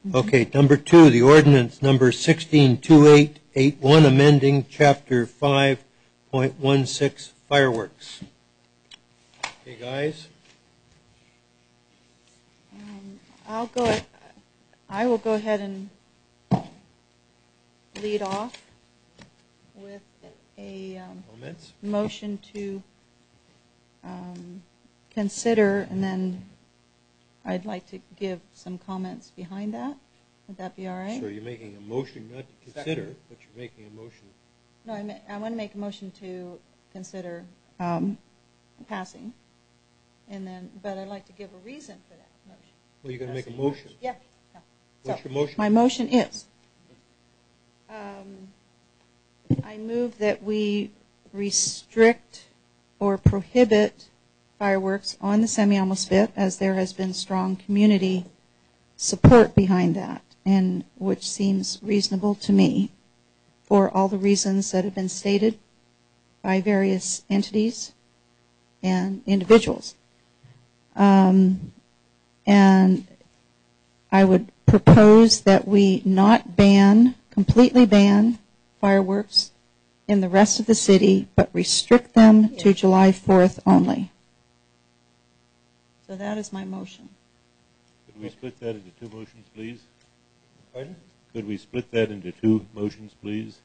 Okay, number 2, the ordinance number 162881, amending Chapter 5.16 fireworks. Okay, guys. I will go ahead and lead off with a motion to consider, and then I'd like to give some comments behind that. Would that be all right? So you're making a motion not to consider, but you're making a motion. No, I want to make a motion to consider passing, and then, but I'd like to give a reason for that motion. Well, you're going to make a motion. Yeah. No. What's your motion? My motion is, I move that we restrict or prohibit fireworks on the Semiahmoo Spit, as there has been strong community support behind that, and which seems reasonable to me for all the reasons that have been stated by various entities and individuals. And I would propose that we not completely ban fireworks in the rest of the city, but restrict them to July 4th only. So that is my motion. Could we split that into 2 motions, please? Pardon? Could we split that into 2 motions, please?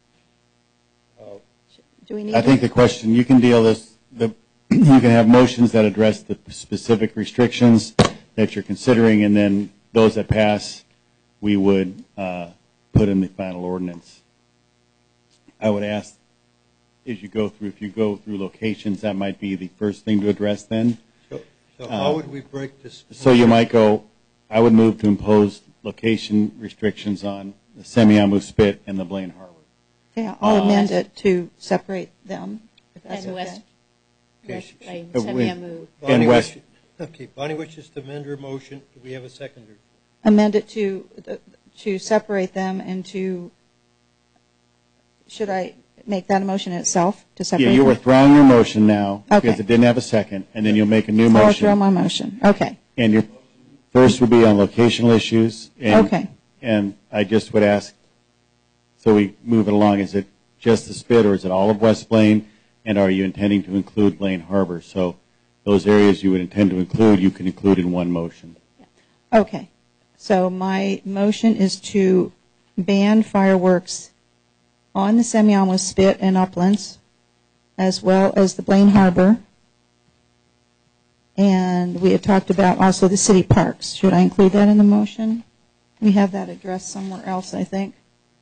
Do we need I think the question, you can deal this, you can have motions that address the specific restrictions that you're considering, and then those that pass, we would put in the final ordinance. I would ask, if you go through locations, that might be the first thing to address then. So how would we break this? So you might go, I would move to impose location restrictions on the Semiahmoo Spit and the Blaine Harbor. Yeah, I'll amend it to separate them, if that's And okay. West Plain, with- Semiahmoo. And West. Okay, Bonnie wishes to amend her motion. Do we have a seconder? Amend it to separate them and to, should I make that a motion itself to separate Yeah, them? you're withdrawing your motion now Okay. because it didn't have a second, and then you'll make a new I'll motion. withdraw my motion. Okay. And your first would be on locational issues. And, Okay. And I just would ask, so we move it along, is it just the Spit or is it all of West Blaine? And are you intending to include Blaine Harbor? So those areas you would intend to include, you can include in one motion. Okay. So my motion is to ban fireworks on the Semiahmoo Spit and Uplands, as well as the Blaine Harbor. And we had talked about also the city parks. Should I include that in the motion? We have that addressed somewhere else, I think.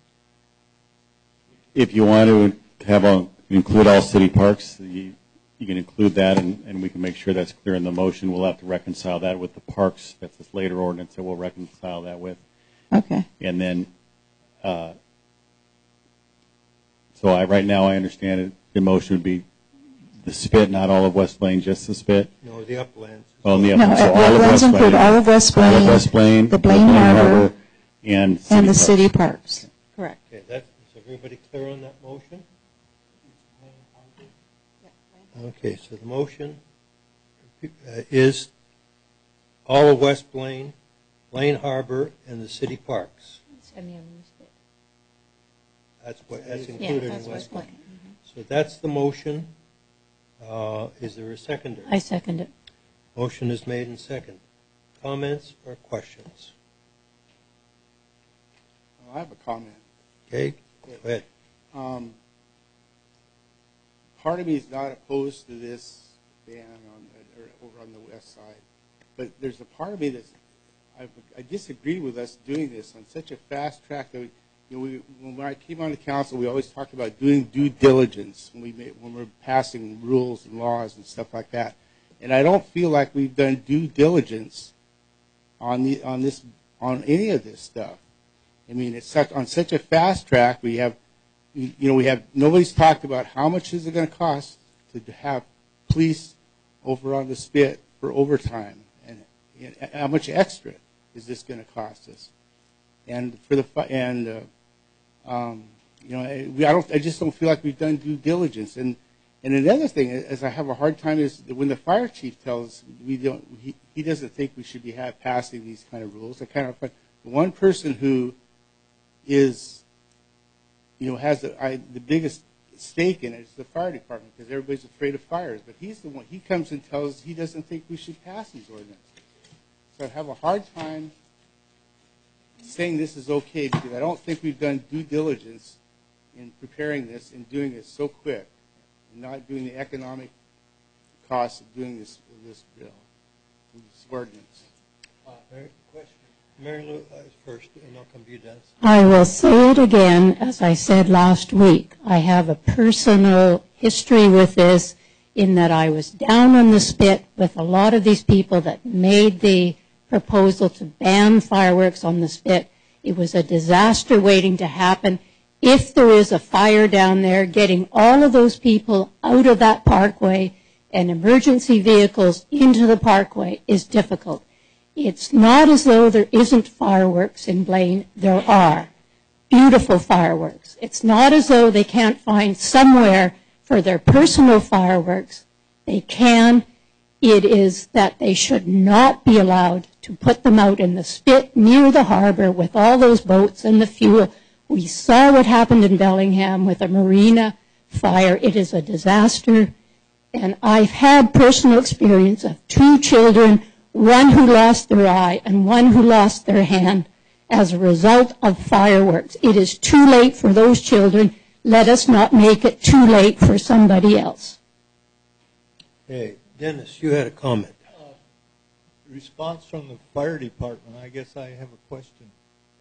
If you want to include all city parks, you can include that, and we can make sure that's clear in the motion. We'll have to reconcile that with the parks. That's this later ordinance that we'll reconcile that with. Okay. And then, right now I understand it. The motion would be the Spit, not all of West Blaine, just the Spit. No, the uplands. Oh, the No, uplands. So all of Uplands West include Blaine, all of West Blaine, all of West Blaine, the Blaine Harbor, and and the parks. city parks. Correct. Okay, is everybody clear on that motion? Okay, so the motion is all of West Blaine, Blaine Harbor, and the city parks. Semiahmoo Spit. That's included That's in West Blaine. Blaine. Mhm. So that's the motion. Is there a seconder? I second it. Motion is made and second. Comments or questions? I have a comment. Okay, go ahead. Part of me is not opposed to this ban over on the west side, but there's a part of me that's I disagree with us doing this on such a fast track that when I came on the council, we always talked about doing due diligence when we're passing rules and laws and stuff like that, and I don't feel like we've done due diligence on any of this stuff. I mean, it's on such a fast track. We have nobody's talked about how much is it going to cost to have police over on the Spit for overtime, and how much extra is this going to cost us? And I just don't feel like we've done due diligence. And another thing is I have a hard time is when the fire chief tells us he doesn't think we should be passing these kind of rules. I kind of The one person who is, has the biggest stake in it is the fire department, because everybody's afraid of fires. But he's the one, he comes and tells us he doesn't think we should pass these ordinances. So I have a hard time saying this is okay, because I don't think we've done due diligence in preparing this and doing it so quick, and not doing the economic costs of doing this bill, this ordinance. Mary Lou first, and I'll come to you, Dennis. I will say it again, as I said last week. I have a personal history with this in that I was down on the spit with a lot of these people that made the proposal to ban fireworks on the spit. It was a disaster waiting to happen. If there is a fire down there, getting all of those people out of that parkway and emergency vehicles into the parkway is difficult. It's not as though there isn't fireworks in Blaine. There are beautiful fireworks. It's not as though they can't find somewhere for their personal fireworks. They can. It is that they should not be allowed to put them out in the spit near the harbor with all those boats and the fuel. We saw what happened in Bellingham with a marina fire. It is a disaster. And I've had personal experience of 2 children, one who lost their eye and one who lost their hand as a result of fireworks. It is too late for those children. Let us not make it too late for somebody else. Hey, Dennis, you had a comment. Response from the fire department, I guess I have a question.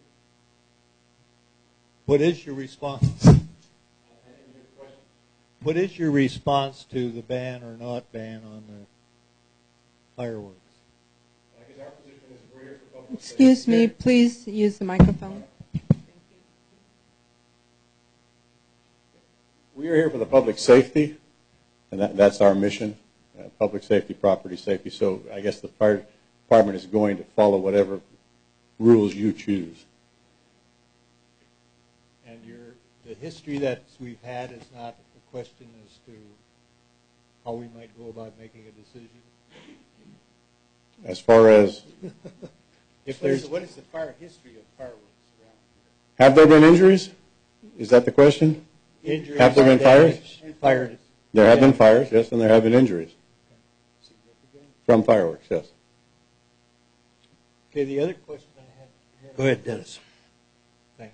What is your response? What is your response to the ban or not ban on the fireworks? Excuse me, please use the microphone. We are here for the public safety, and that's our mission, public safety, property safety. So I guess the fire department is going to follow whatever rules you choose. And the history that we've had is not a question as to how we might go about making a decision? As far as What is the fire history of fireworks around here? have there been injuries? Is that the question? Injuries, Have there been fires? Fires. There have been fires, yes, and there have been injuries from fireworks, yes. Okay, the other question I had. Go ahead, Dennis. Thanks.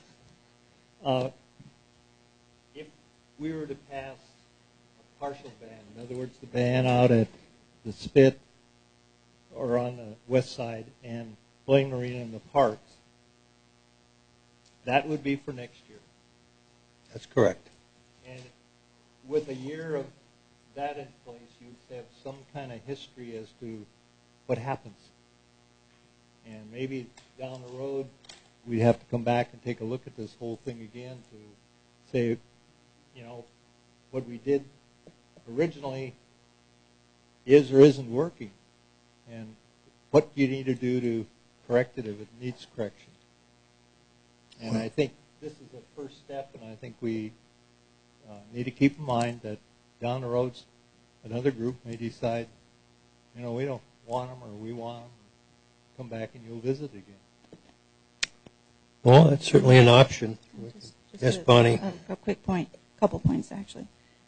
If we were to pass a partial ban, in other words, the ban out at the Spit or on the west side and Blaine Marina and the parks, that would be for next year. That's correct. And with a year of that in place, you'd have some kind of history as to what happens. And maybe down the road, we'd have to come back and take a look at this whole thing again to say, you know, what we did originally is or isn't working. And what you need to do to correct it if it needs correction. And I think this is the first step, and I think we need to keep in mind that down the road, another group may decide, you know, we don't want them or we want them. Come back and you'll visit again. Well, that's certainly an option. Yes, Bonnie. A quick point, a couple points actually.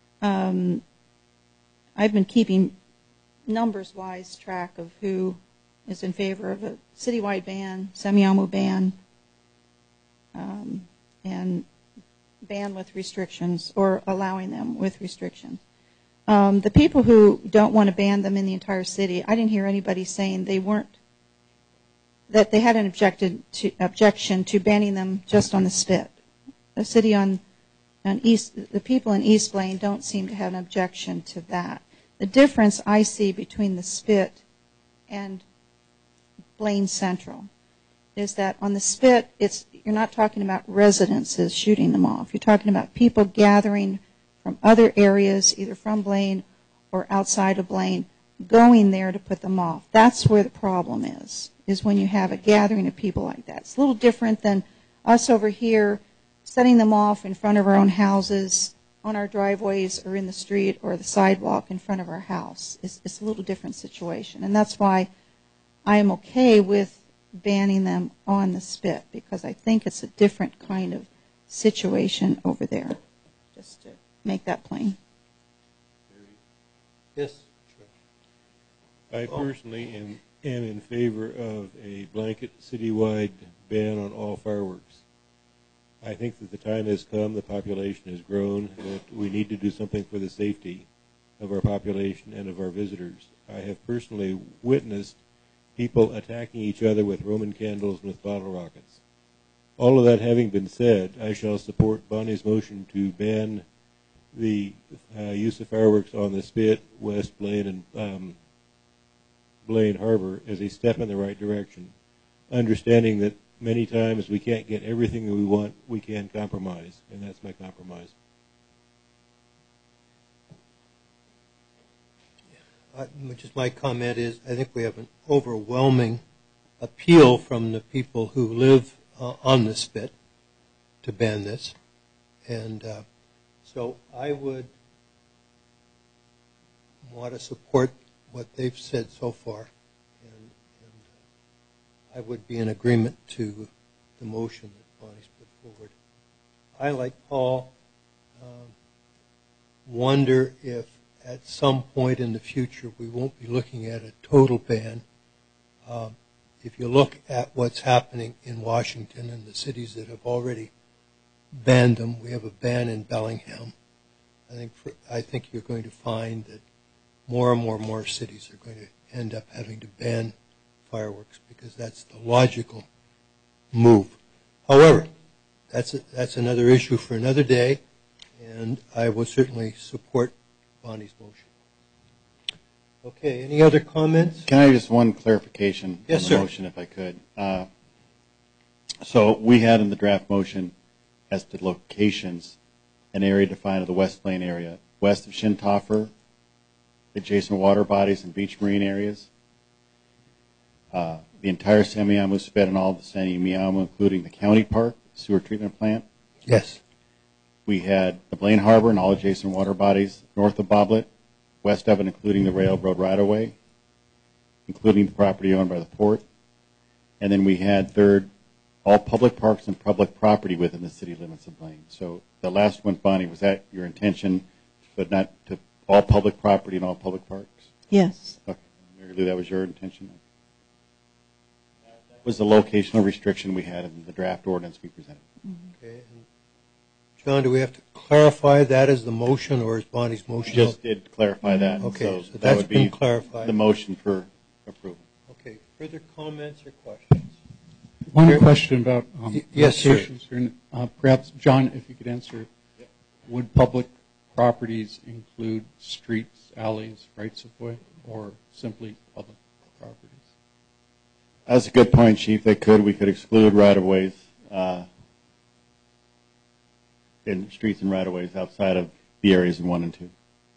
I've been keeping numbers-wise track of who is in favor of a citywide ban, semi-annual ban, and ban with restrictions or allowing them with restrictions. The people who don't want to ban them in the entire city, I didn't hear anybody saying that they had an objection to banning them just on the Spit. The city the people in East Blaine don't seem to have an objection to that. The difference I see between the Spit and Blaine Central is that on the Spit, you're not talking about residences shooting them off. You're talking about people gathering from other areas, either from Blaine or outside of Blaine, going there to put them off. That's where the problem is when you have a gathering of people like that. It's a little different than us over here setting them off in front of our own houses, on our driveways, or in the street or the sidewalk in front of our house. It's a little different situation. And that's why I am okay with banning them on the spit, because I think it's a different kind of situation over there, just to make that plain. Yes. I personally am in favor of a blanket citywide ban on all fireworks. I think that the time has come, the population has grown, that we need to do something for the safety of our population and of our visitors. I have personally witnessed people attacking each other with Roman candles and with bottle rockets. All of that having been said, I shall support Bonnie's motion to ban the use of fireworks on the Spit, West Blaine, and Blaine Harbor as a step in the right direction, understanding that many times we can't get everything that we want, we can compromise, and that's my compromise. Just my comment is, I think we have an overwhelming appeal from the people who live on the Spit to ban this, and so I would want to support what they've said so far, and I would be in agreement to the motion that Bonnie's put forward. I, like Paul, wonder if at some point in the future we won't be looking at a total ban. If you look at what's happening in Washington and the cities that have already banned them, we have a ban in Bellingham. I think you're going to find that more and more cities are going to end up having to ban fireworks because that's the logical move. However, that's another issue for another day, and I will certainly support Bonnie's motion. Okay, any other comments? Can I just one clarification Yes, on the sir. motion, if I could? So we had in the draft motion as to locations an area defined of the West Blaine area, west of Shintoffer, adjacent water bodies and beach marine areas, the entire Semiahmoo Spit and all of the Semiahmoo, including the county park, sewer treatment plant. Yes. We had the Blaine Harbor and all adjacent water bodies north of Boblet, west of it, including the railroad right-of-way, including the property owned by the port. And then we had third, all public parks and public property within the city limits of Blaine. So the last one, Bonnie, was that your intention, but not to all public property and all public parks? Yes. Okay. Mary Lou, that was your intention? That was the locational restriction we had in the draft ordinance we presented. Okay. And John, do we have to clarify that as the motion, or is Bonnie's motion? Just did clarify that. Okay, so that that's would been be clarified. the motion for approval. Okay, further comments or questions? One question about Yes, sir. locations here. Perhaps, John, if you could answer, would public properties include streets, alleys, rights of way, or simply public properties? That's a good point, Chief. They could. We could exclude right-of-ways in streets and right-of-ways outside of the areas in 1 and 2.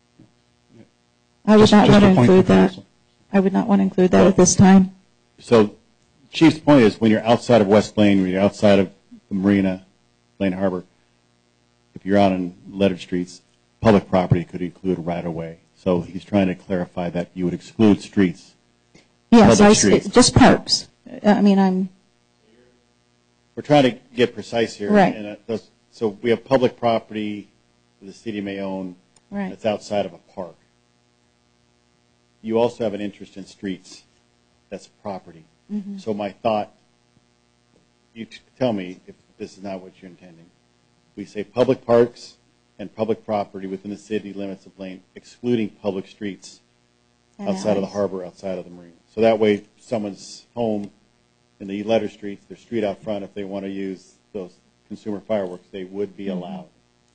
I would not Just want to a point include of that. counsel. I would not want to include that at this time. So Chief's point is when you're outside of West Blaine, when you're outside of the marina, Blaine Harbor, if you're out on lettered streets, public property could include right-of-way. So he's trying to clarify that you would exclude streets. Yes, Public streets. just parks. I mean, We're trying to get precise here. Right. And so we have public property that the city may own Right. that's outside of a park. You also have an interest in streets. That's property. Mm-hmm. So my thought, you tell me if this is not what you're intending. We say public parks and public property within the city limits of Blaine, excluding public streets And outside of the alleys. harbor, outside of the marina. So that way, someone's home in the letter streets, their street out front, if they want to use those consumer fireworks, they would be allowed.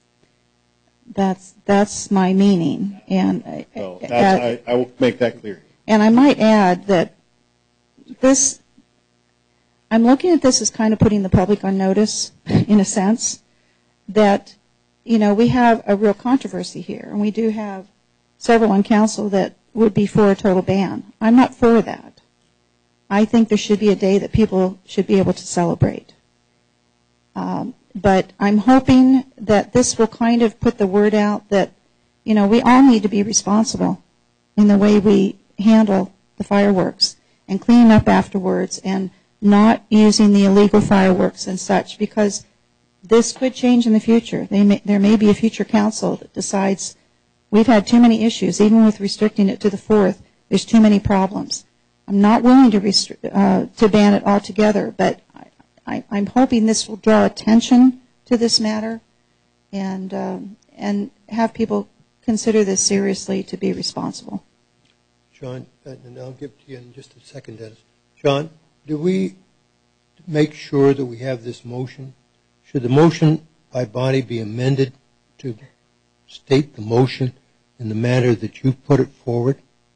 that's my meaning. And So that's, I will make that clear. And I might add that this, I'm looking at this as kind of putting the public on notice, in a sense, that, we have a real controversy here, and we do have several on council that would be for a total ban. I'm not for that. I think there should be a day that people should be able to celebrate. But I'm hoping that this will kind of put the word out that, we all need to be responsible in the way we handle the fireworks and clean up afterwards and not using the illegal fireworks and such, because this could change in the future. There may be a future council that decides we've had too many issues, even with restricting it to the 4th. There's too many problems. I'm not willing to ban it altogether, but I'm hoping this will draw attention to this matter and have people consider this seriously to be responsible. John, and I'll give it to you in just a second, Dennis. John, do we make sure that we have this motion? Should the motion by Bonnie be amended to state the motion in the manner that you put it forward?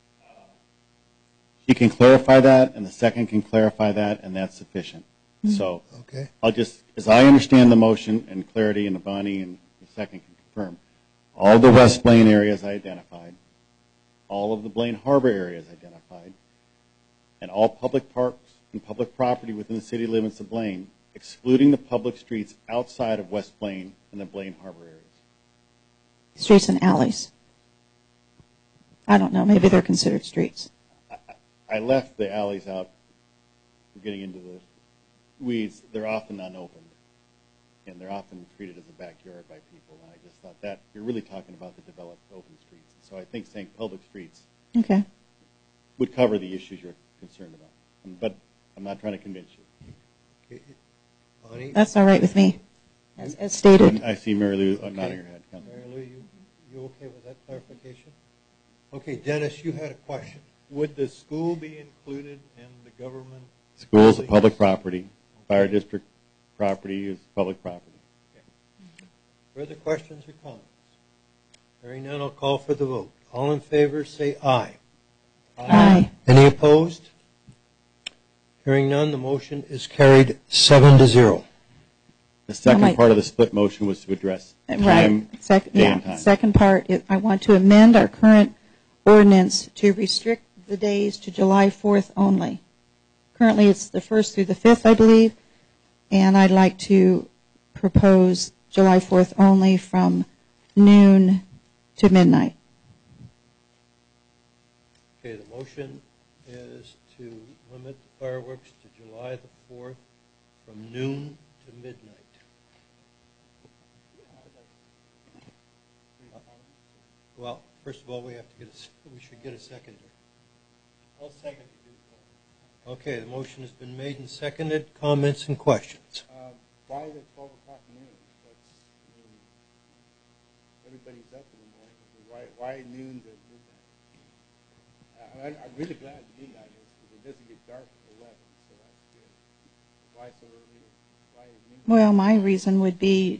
She can clarify that, and the second can clarify that, and that's sufficient. So Okay. I'll just, as I understand the motion and clarity, and the Bonnie and the second can confirm, all the West Blaine areas identified, all of the Blaine Harbor areas identified, and all public parks and public property within the city limits of Blaine, excluding the public streets outside of West Blaine and the Blaine Harbor areas. Streets and alleys. I don't know. Maybe they're considered streets. I left the alleys out. We're getting into the weeds. They're often unopened, and they're often treated as a backyard by people. And I just thought that you're really talking about the developed open streets. So I think saying public streets Okay. would cover the issues you're concerned about. But I'm not trying to convince you. Okay. Bonnie? That's all right with me, as stated. I see Mary Lou nodding her head. Mary Lou, you okay with that clarification? Okay, Dennis, you had a question. Would the school be included in the government? Schools are public property. Fire district property is public property. Further questions or comments? Hearing none, I'll call for the vote. All in favor, say aye. Aye. Any opposed? Hearing none, the motion is carried 7-0. The second part of the split motion was to address time, day and time. Second part, I want to amend our current ordinance to restrict the days to July 4th only. Currently, it's the 1st through the 5th, I believe, and I'd like to propose July 4th only from noon to midnight. Okay, the motion is to limit the fireworks to July the 4th from noon to midnight. Well, first of all, we should get a seconder. I'll second it. Okay, the motion has been made and seconded. Comments and questions? Why the 12 o'clock noon? Everybody's up in the morning. Why noon to midnight? I'm really glad midnight is because it doesn't get dark at 11, so that's good. Why so early? Why noon? Well, my reason would be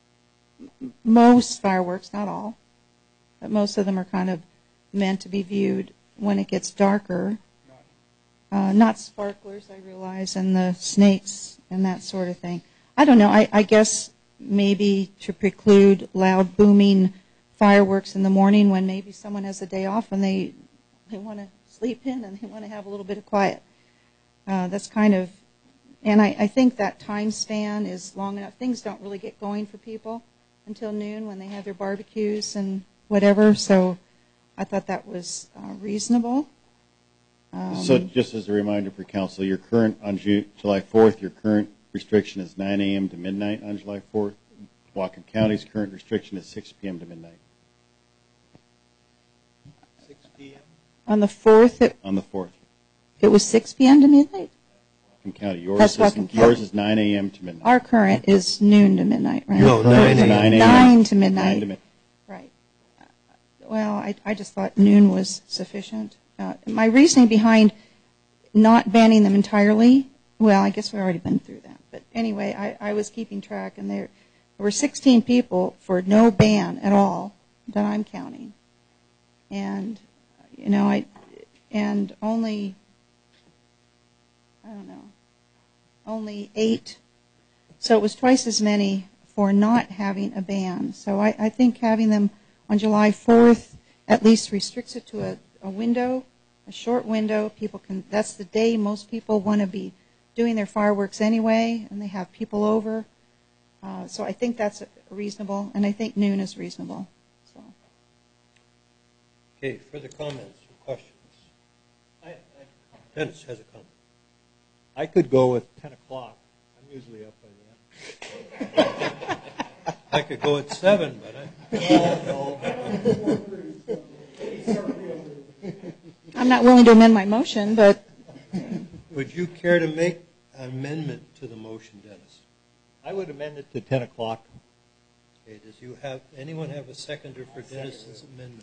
most fireworks, not all, but most of them are kind of meant to be viewed when it gets darker. Not sparklers, I realize, and the snakes and that sort of thing. I don't know. I guess maybe to preclude loud booming fireworks in the morning when maybe someone has a day off and they want to sleep in and they want to have a little bit of quiet. That's kind of, and I think that time span is long enough. Things don't really get going for people until noon when they have their barbecues and whatever. So I thought that was reasonable. So just as a reminder for council, your current, on July 4th, your current restriction is 9 a.m. to midnight on July 4th. Whatcom County's current restriction is 6 p.m. to midnight. 6 p.m.? On the 4th? On the 4th. It was 6 p.m. to midnight? Whatcom County. Yours is 9 a.m. to midnight. Our current is noon to midnight, right? No, 9 a.m. 9 to midnight. 9 to midnight. Right. Well, I just thought noon was sufficient. My reasoning behind not banning them entirely, well, I guess we've already been through that. But anyway, I was keeping track, and there were 16 people for no ban at all that I'm counting. And, you know, and only, I don't know, only 8. So it was twice as many for not having a ban. So I think having them on July 4th at least restricts it to a window, a short window. People can, that's the day most people want to be doing their fireworks anyway, and they have people over. So I think that's reasonable, and I think noon is reasonable. So. Okay, further comments or questions? Dennis has a comment. I could go with 10 o'clock. I'm usually up by then. I could go at 7, but I'm not willing to amend my motion, but would you care to make an amendment to the motion, Dennis? I would amend it to 10 o'clock. Okay, does anyone have a seconder for Dennis's amendment?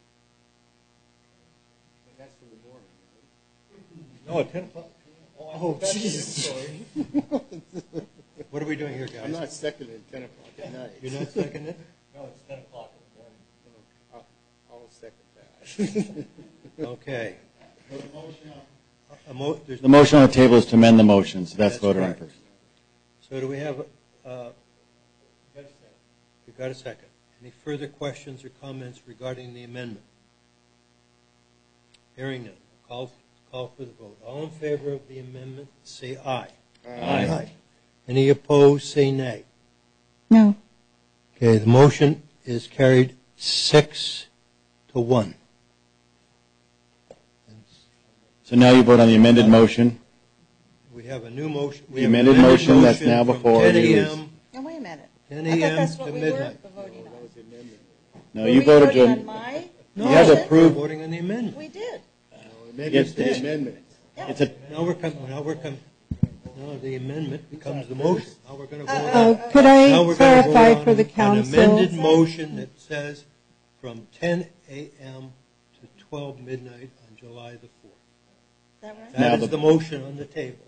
That's for the morning, right? No, at 10 o'clock. Oh, Jesus. What are we doing here, guys? I'm not seconding 10 o'clock at night. You're not seconding it? No, it's 10 o'clock in the morning. I'll second that. Okay. The motion on the table is to amend the motion, so that's voted on correct. first. So do we have, you got a second. Any further questions or comments regarding the amendment? Hearing none. Call for the vote. All in favor of the amendment, say aye. Aye. Any opposed, say nay. no. Okay, the motion is carried 6-1. So now you vote on the amended motion. We have a new motion. The amended motion that's now from before 10 you is- a.m. Now, wait a minute. 10 I thought a.m. that's to what we midnight. were voting on. No, Were you we voted voting on to, my No, You had to motion? approve- we're voting on the amendment. We did. Amendments to Yes, the amendment. it's a, Now we're coming. No, the amendment becomes the motion. Now we're going to vote on. Could Now I we're gonna vote clarify on for the An council? amended motion that says from 10 a.m. to 12 midnight on July the 4th. That right? Now That is the- the motion on the table.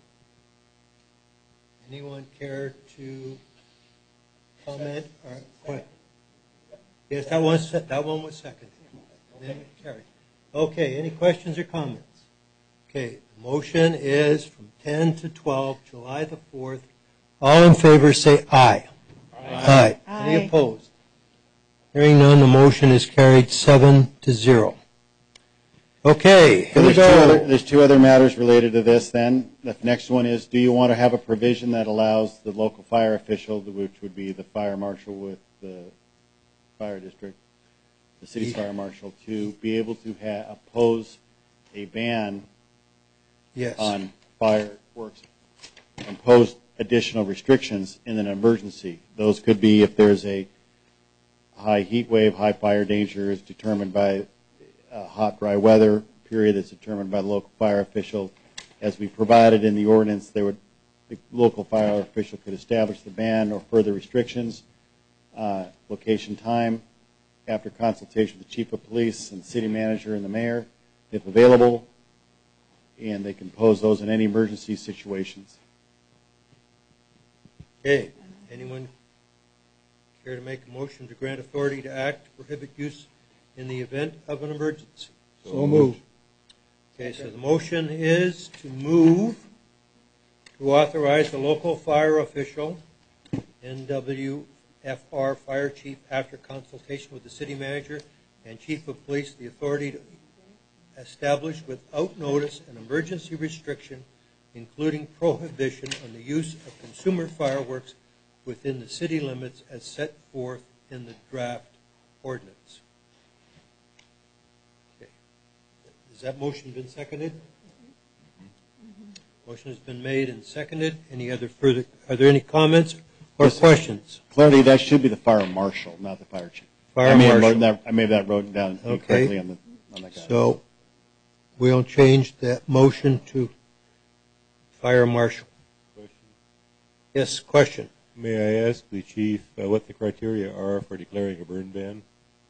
Anyone care to comment or question? Yes, that one was seconded. Amendment carried. Okay, any questions or comments? Okay, the motion is from 10 to 12, July the 4th. All in favor say aye. Aye. Any Aye. opposed? Hearing none, the motion is carried 7-0. Okay, here we go. there's two other matters related to this then. The next one is, do you want to have a provision that allows the local fire official, which would be the fire marshal with the fire district, the city's fire marshal, to be able to oppose a ban Yes. on fireworks, impose additional restrictions in an emergency? Those could be if there's a high heat wave, high fire danger is determined by hot, dry weather period that's determined by the local fire official. As we provided in the ordinance, the local fire official could establish the ban or further restrictions, location, time, after consultation with the chief of police and city manager and the mayor, if available, and they can pose those in any emergency situations. Okay, anyone care to make a motion to grant authority to act to prohibit use in the event of an emergency? So moved. Okay, so the motion is to move to authorize the local fire official, NWFR fire chief, after consultation with the city manager and chief of police, the authority to establish without notice an emergency restriction, including prohibition on the use of consumer fireworks within the city limits as set forth in the draft ordinance. Okay. Has that motion been seconded? Motion has been made and seconded. Are there any comments or questions? Clarity, that should be the fire marshal, not the fire chief. Fire I may have marshal. that wrote down incorrectly on that guy. So we'll change that motion to fire marshal. Yes, question. May I ask the chief what the criteria are for declaring a burn ban?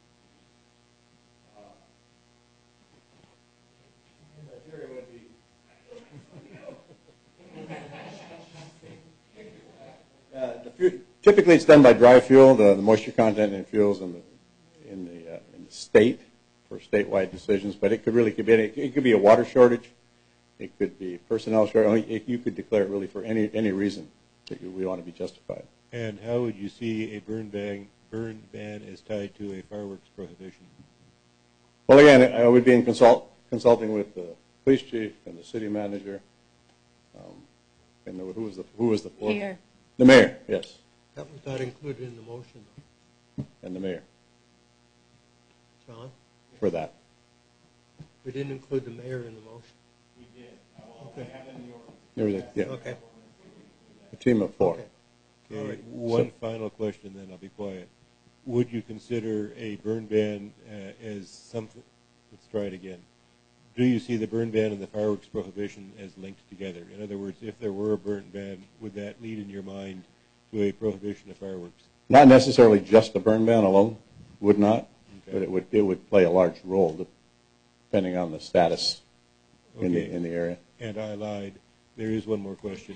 Typically, it's done by dry fuel, the moisture content in fuels in the state for statewide decisions. But it could be it could be a water shortage, it could be personnel shortage. You could declare it really for any reason that we want to be justified. And how would you see a burn ban as tied to a fireworks prohibition? Well, again, I would be in consulting with the police chief and the city manager, and who was the fourth? Mayor. The mayor, yes, That was not included in the motion, and the mayor John. for that. We didn't include the mayor in the motion. We did. I have it in the ordinance. There was a Okay. team of 4. Okay. Okay, All right. one final question, then I'll be quiet. Would you consider a burn ban as something, let's try it again. Do you see the burn ban and the fireworks prohibition as linked together? In other words, if there were a burn ban, would that lead in your mind to a prohibition of fireworks? Not necessarily just a burn ban alone, would not, Okay. but it would play a large role depending on the status in Okay. the area. And I lied. There is one more question.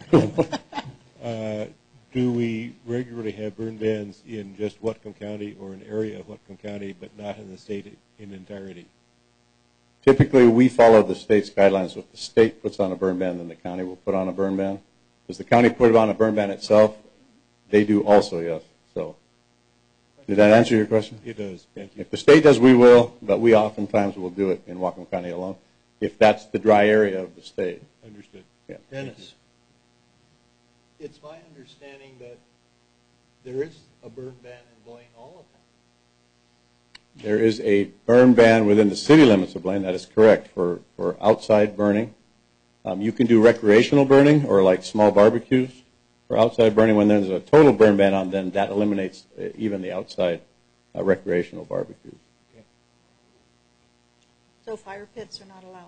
Do we regularly have burn bans in just Whatcom County or an area of Whatcom County, but not in the state in entirety? Typically, we follow the state's guidelines. So if the state puts on a burn ban, then the county will put on a burn ban. Does the county put on a burn ban itself? They do also, yes. So, did that answer your question? It does. Thank you. If the state does, we will, but we oftentimes will do it in Whatcom County alone, if that's the dry area of the state. Understood. Yeah. Dennis. It's my understanding that there is a burn ban in Blaine all the time. There is a burn ban within the city limits of Blaine, that is correct, for outside burning. You can do recreational burning or like small barbecues for outside burning. When there's a total burn ban on, then that eliminates even the outside recreational barbecues. So fire pits are not allowed.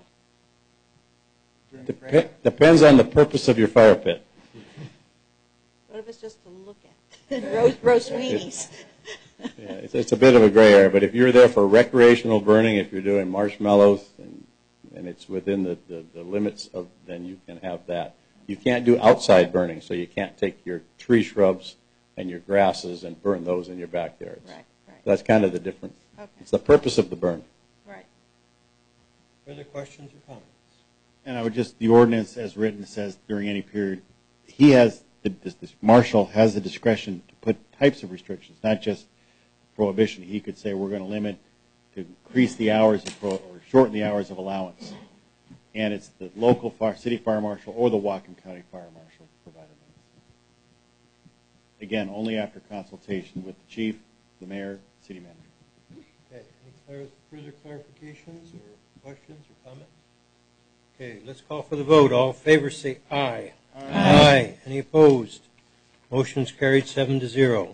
Depends on the purpose of your fire pit. What if it's just to look at? roast weenies. Yeah, it's a bit of a gray area, but if you're there for recreational burning, if you're doing marshmallows and it's within the limits of, then you can have that. You can't do outside burning, so you can't take your tree shrubs and your grasses and burn those in your backyards. Right. That's kind of the difference. Okay. It's the purpose of the burn. Right. Further questions or comments? And I would just, the ordinance as written says during any period, he has, the marshal has the discretion to put types of restrictions, not just prohibition. He could say we're going to limit, to increase the hours of, or shorten the hours of allowance. And it's the local city fire marshal or the Whatcom County fire marshal provided that. Again, only after consultation with the chief, the mayor, city manager. Okay, any further clarifications or questions or comments? Okay, let's call for the vote. All in favor say aye. Aye. Any opposed? Motion's carried 7-0.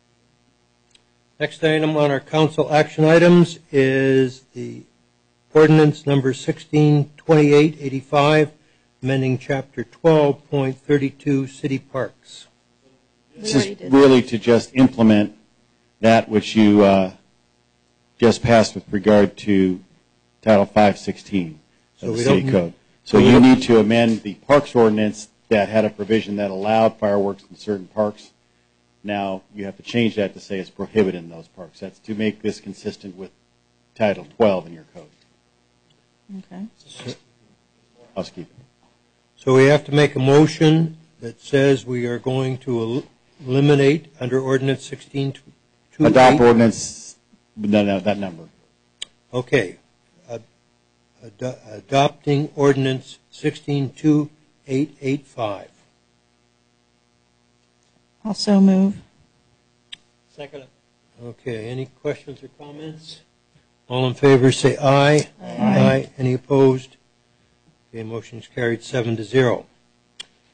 Next item on our council action items is the ordinance number 162885, amending chapter 12.32 city parks. This is really to just implement that which you just passed with regard to Title 516 of the city code. So you need to amend the parks ordinance that had a provision that allowed fireworks in certain parks. Now you have to change that to say it's prohibited in those parks. That's to make this consistent with Title 12 in your code. Okay. Housekeeping. So we have to make a motion that says we are going to eliminate under ordinance 1628. Adopt ordinance, that number. Okay. Adopting ordinance 162885. Also move. Second. Okay, any questions or comments? All in favor say aye. Aye. Any opposed? Okay, motion's carried 7-0.